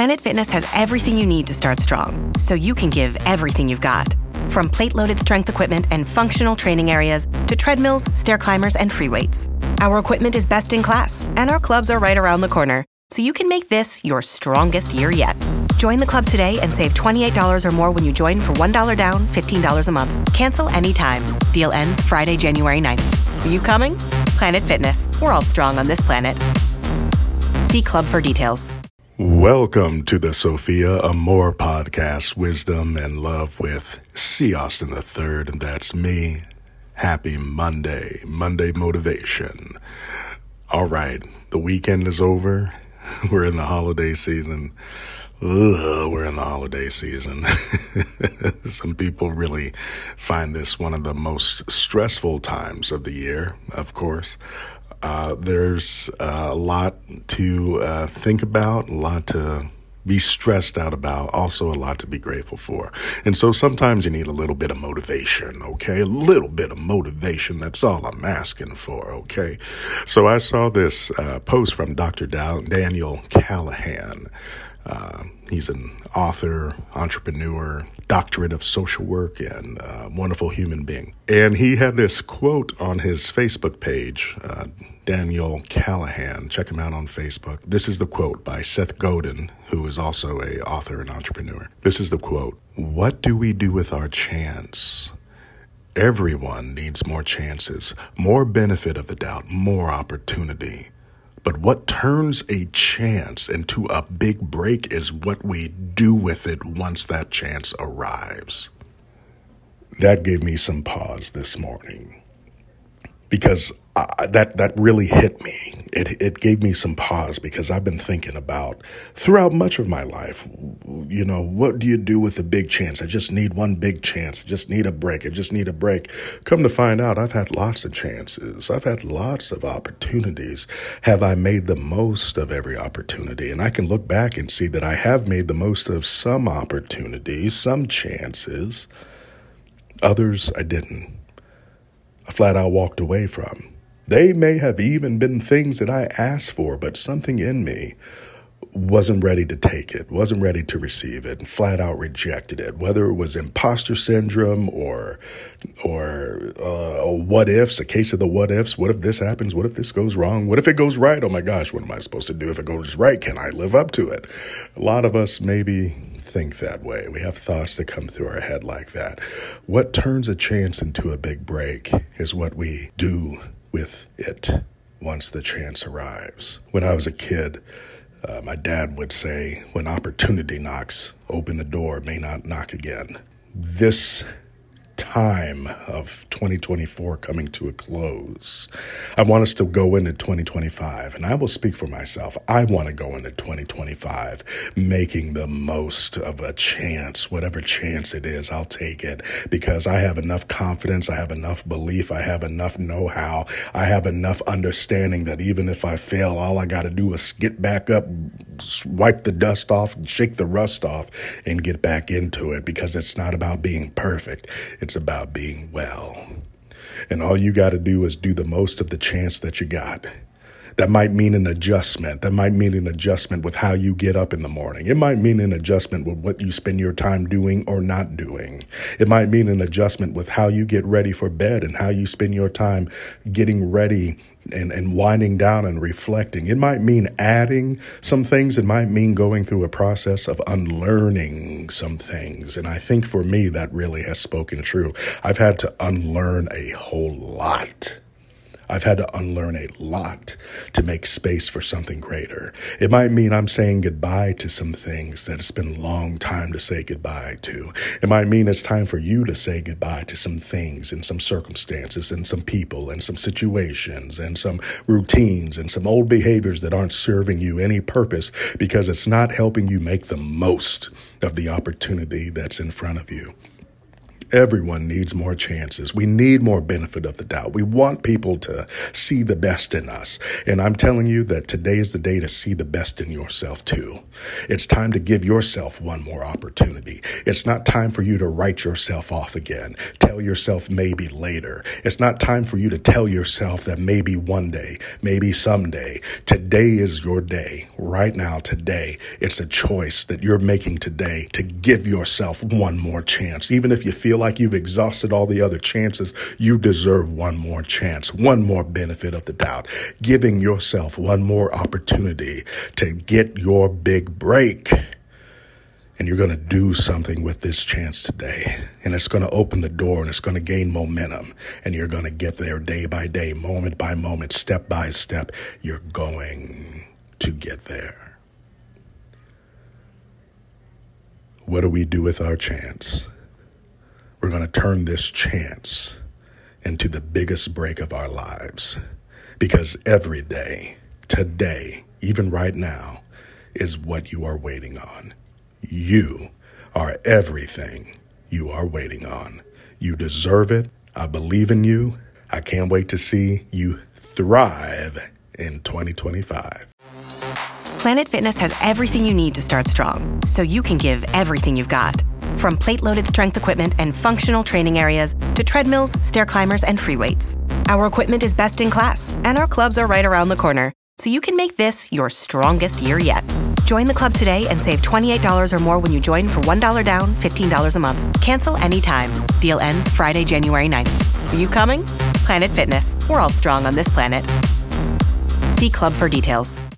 Planet Fitness has everything you need to start strong, so you can give everything you've got. From plate-loaded strength equipment and functional training areas to treadmills, stair climbers, and free weights. Our equipment is best in class, and our clubs are right around the corner, so you can make this your strongest year yet. Join the club today and save $28 or more when you join for $1 down, $15 a month. Cancel anytime. Deal ends Friday, January 9th. Are you coming? Planet Fitness. We're all strong on this planet. See club for details. Welcome to the Sophia Amor podcast, Wisdom and Love with C. Austin III, and that's me. Happy Monday motivation. All right, the weekend is over. We're in the holiday season. We're in the holiday season. Some people really find this one of the most stressful times of the year, of course. There's a lot to think about, a lot to be stressed out about, also a lot to be grateful for. And so sometimes you need a little bit of motivation, okay? A little bit of motivation. That's all I'm asking for, okay? So I saw this post from Dr. Daniel Callahan. He's an author, entrepreneur, doctorate of social work, and wonderful human being. And he had this quote on his Facebook page, Daniel Callahan. Check him out on Facebook. This is the quote by Seth Godin, who is also an author and entrepreneur. This is the quote. "What do we do with our chance? Everyone needs more chances, more benefit of the doubt, more opportunity. But what turns a chance into a big break is what we do with it once that chance arrives." That gave me some pause this morning because that really hit me. It gave me some pause because I've been thinking about throughout much of my life, you know, what do you do with a big chance? I just need one big chance. I just need a break. I just need a break. Come to find out, I've had lots of chances. I've had lots of opportunities. Have I made the most of every opportunity? And I can look back and see that I have made the most of some opportunities, some chances. Others I didn't. I flat out walked away from. They may have even been things that I asked for, but something in me wasn't ready to take it, wasn't ready to receive it, and flat out rejected it, whether it was imposter syndrome or what ifs, a case of the what ifs. What if this happens? What if this goes wrong? What if it goes right? Oh my gosh, what am I supposed to do if it goes right? Can I live up to it? A lot of us maybe think that way. We have thoughts that come through our head like that. What turns a chance into a big break is what we do with it once the chance arrives. When I was a kid, my dad would say, when opportunity knocks, open the door, it may not knock again. This time of 2024 coming to a close, I want us to go into 2025, and I will speak for myself. I want to go into 2025 making the most of a chance, whatever chance it is, I'll take it because I have enough confidence, I have enough belief, I have enough know-how, I have enough understanding that even if I fail, all I got to do is get back up, wipe the dust off, shake the rust off, and get back into it because it's not about being perfect. It's about being well. And all you got to do is do the most of the chance that you got. That might mean an adjustment. That might mean an adjustment with how you get up in the morning. It might mean an adjustment with what you spend your time doing or not doing. It might mean an adjustment with how you get ready for bed and how you spend your time getting ready and winding down and reflecting. It might mean adding some things. It might mean going through a process of unlearning some things. And I think for me, that really has spoken true. I've had to unlearn a whole lot. I've had to unlearn a lot to make space for something greater. It might mean I'm saying goodbye to some things that it's been a long time to say goodbye to. It might mean it's time for you to say goodbye to some things and some circumstances and some people and some situations and some routines and some old behaviors that aren't serving you any purpose because it's not helping you make the most of the opportunity that's in front of you. Everyone needs more chances. We need more benefit of the doubt. We want people to see the best in us. And I'm telling you that today is the day to see the best in yourself too. It's time to give yourself one more opportunity. It's not time for you to write yourself off again. Tell yourself maybe later. It's not time for you to tell yourself that maybe one day, maybe someday. Today is your day. Right now, today. It's a choice that you're making today to give yourself one more chance. Even if you feel like you've exhausted all the other chances, you deserve one more chance, one more benefit of the doubt, giving yourself one more opportunity to get your big break. And you're going to do something with this chance today. And it's going to open the door and it's going to gain momentum. And you're going to get there day by day, moment by moment, step by step. You're going to get there. What do we do with our chance? We're going to turn this chance into the biggest break of our lives. Because every day, today, even right now, is what you are waiting on. You are everything you are waiting on. You deserve it. I believe in you. I can't wait to see you thrive in 2025. Planet Fitness has everything you need to start strong, so you can give everything you've got. From plate-loaded strength equipment and functional training areas to treadmills, stair climbers, and free weights. Our equipment is best in class, and our clubs are right around the corner, so you can make this your strongest year yet. Join the club today and save $28 or more when you join for $1 down, $15 a month. Cancel anytime. Deal ends Friday, January 9th. Are you coming? Planet Fitness. We're all strong on this planet. See club for details.